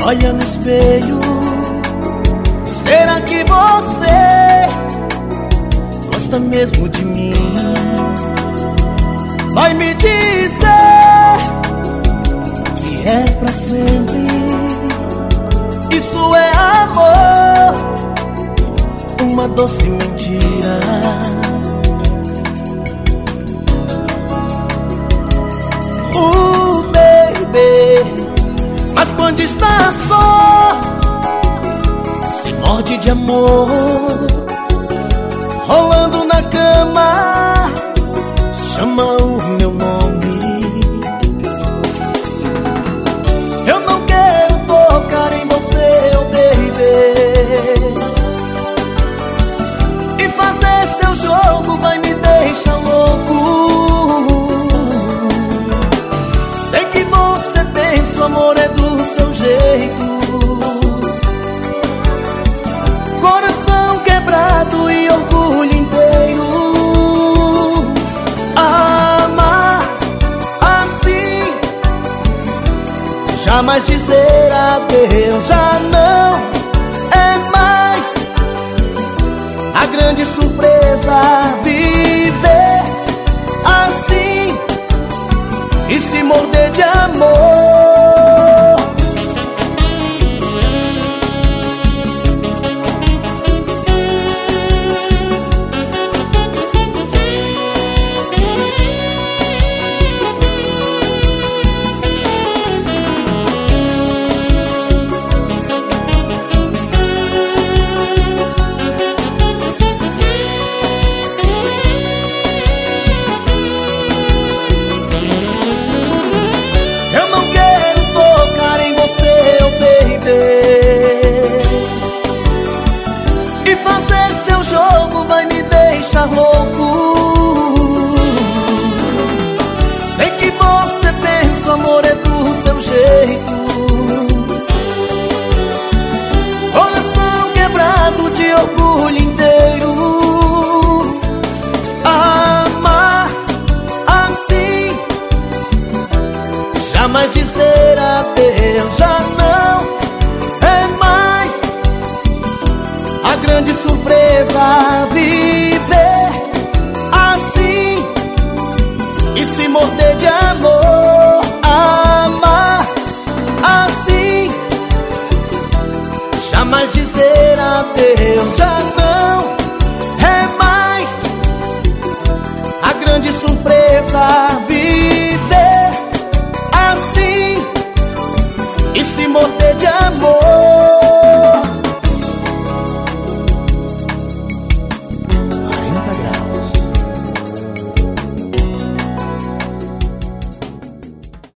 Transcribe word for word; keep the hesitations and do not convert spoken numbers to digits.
olha no espelho. Será que você gosta mesmo de mim? Vai me dizer que é pra sempre. Isso é amor, uma doce mentira. Uh, baby, mas quando está só, se morde de amor. Rolando na cama, chama o meu nome. Eu não quero tocar em você, oh baby, e fazer seu jogo vai me deixar louco. Sei que você pensa, o amor é do seu jeito. Coração quebrado e orgulho inteiro. Amar assim, jamais dizer adeus, já não é mais a grande surpresa. Viver assim e se morder de amor. E fazer seu jogo vai me deixar louco. Sei que você pensa, o amor é do seu jeito. Coração quebrado de orgulho inteiro. Amar assim, jamais dizer adeus, já não grande surpresa. Viver assim e se morder de amor. Amar assim, jamais dizer adeus, já não é mais a grande surpresa. Viver assim e se morder de amor.